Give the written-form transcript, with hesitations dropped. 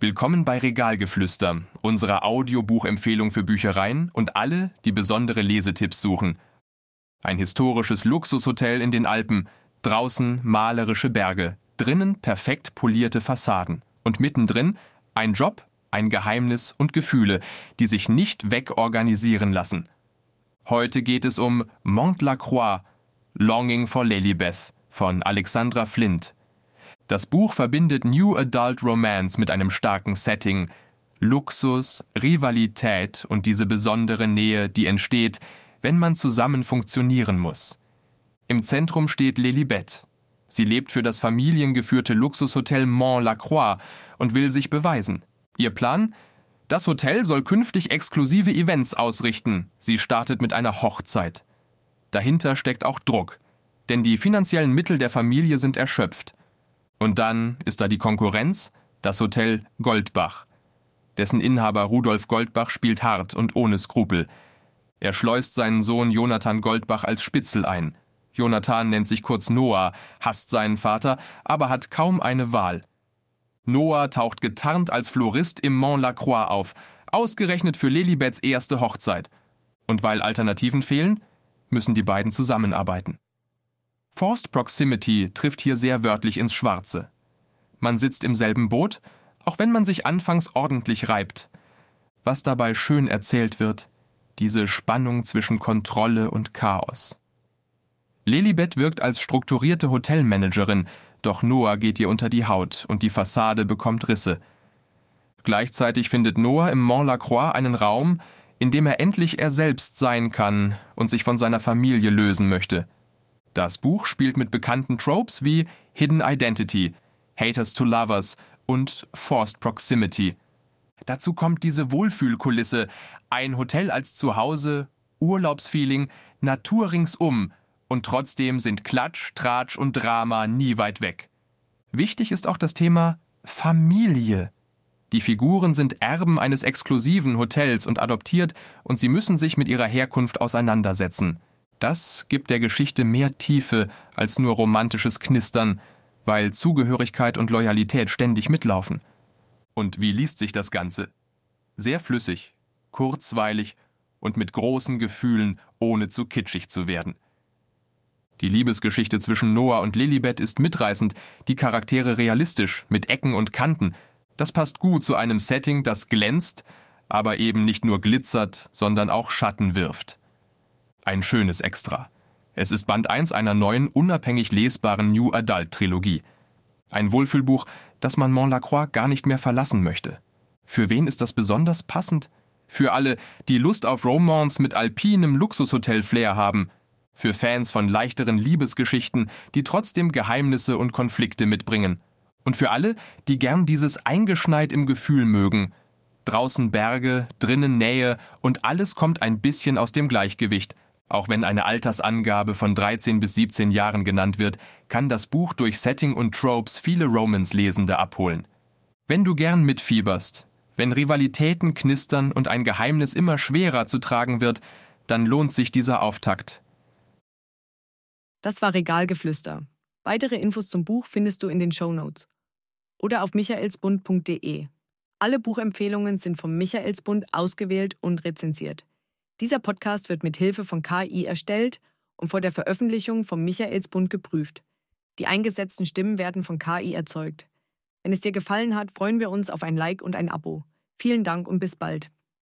Willkommen bei Regalgeflüster, unserer Audiobuchempfehlung für Büchereien und alle, die besondere Lesetipps suchen. Ein historisches Luxushotel in den Alpen, draußen malerische Berge, drinnen perfekt polierte Fassaden und mittendrin ein Job, ein Geheimnis und Gefühle, die sich nicht wegorganisieren lassen. Heute geht es um Mont-la-Croix, Longing for Lilibeth von Alexandra Flint. Das Buch verbindet New Adult Romance mit einem starken Setting, Luxus, Rivalität und diese besondere Nähe, die entsteht, wenn man zusammen funktionieren muss. Im Zentrum steht Lilibeth. Sie lebt für das familiengeführte Luxushotel Mont-la-Croix und will sich beweisen. Ihr Plan? Das Hotel soll künftig exklusive Events ausrichten. Sie startet mit einer Hochzeit. Dahinter steckt auch Druck, denn die finanziellen Mittel der Familie sind erschöpft. Und dann ist da die Konkurrenz, das Hotel Goldbach. Dessen Inhaber Rudolf Goldbach spielt hart und ohne Skrupel. Er schleust seinen Sohn Jonathan Goldbach als Spitzel ein. Jonathan nennt sich kurz Noah, hasst seinen Vater, aber hat kaum eine Wahl. Noah taucht getarnt als Florist im Mont-la-Croix auf, ausgerechnet für Lilibeths erste Hochzeit. Und weil Alternativen fehlen, müssen die beiden zusammenarbeiten. Forced Proximity trifft hier sehr wörtlich ins Schwarze. Man sitzt im selben Boot, auch wenn man sich anfangs ordentlich reibt. Was dabei schön erzählt wird, diese Spannung zwischen Kontrolle und Chaos. Lilibeth wirkt als strukturierte Hotelmanagerin, doch Noah geht ihr unter die Haut und die Fassade bekommt Risse. Gleichzeitig findet Noah im Mont-la-Croix einen Raum, in dem er endlich er selbst sein kann und sich von seiner Familie lösen möchte. Das Buch spielt mit bekannten Tropes wie Hidden Identity, Haters to Lovers und Forced Proximity. Dazu kommt diese Wohlfühlkulisse, ein Hotel als Zuhause, Urlaubsfeeling, Natur ringsum und trotzdem sind Klatsch, Tratsch und Drama nie weit weg. Wichtig ist auch das Thema Familie. Die Figuren sind Erben eines exklusiven Hotels und adoptiert und sie müssen sich mit ihrer Herkunft auseinandersetzen. Das gibt der Geschichte mehr Tiefe als nur romantisches Knistern, weil Zugehörigkeit und Loyalität ständig mitlaufen. Und wie liest sich das Ganze? Sehr flüssig, kurzweilig und mit großen Gefühlen, ohne zu kitschig zu werden. Die Liebesgeschichte zwischen Noah und Lilibeth ist mitreißend, die Charaktere realistisch, mit Ecken und Kanten. Das passt gut zu einem Setting, das glänzt, aber eben nicht nur glitzert, sondern auch Schatten wirft. Ein schönes Extra. Es ist Band 1 einer neuen, unabhängig lesbaren New Adult Trilogie. Ein Wohlfühlbuch, das man Mont-la-Croix gar nicht mehr verlassen möchte. Für wen ist das besonders passend? Für alle, die Lust auf Romance mit alpinem Luxushotel-Flair haben. Für Fans von leichteren Liebesgeschichten, die trotzdem Geheimnisse und Konflikte mitbringen. Und für alle, die gern dieses eingeschneit im Gefühl mögen. Draußen Berge, drinnen Nähe und alles kommt ein bisschen aus dem Gleichgewicht. Auch wenn eine Altersangabe von 13 bis 17 Jahren genannt wird, kann das Buch durch Setting und Tropes viele Romance-Lesende abholen. Wenn du gern mitfieberst, wenn Rivalitäten knistern und ein Geheimnis immer schwerer zu tragen wird, dann lohnt sich dieser Auftakt. Das war Regalgeflüster. Weitere Infos zum Buch findest du in den Shownotes oder auf michaelsbund.de. Alle Buchempfehlungen sind vom Michaelsbund ausgewählt und rezensiert. Dieser Podcast wird mit Hilfe von KI erstellt und vor der Veröffentlichung vom Michaelsbund geprüft. Die eingesetzten Stimmen werden von KI erzeugt. Wenn es dir gefallen hat, freuen wir uns auf ein Like und ein Abo. Vielen Dank und bis bald.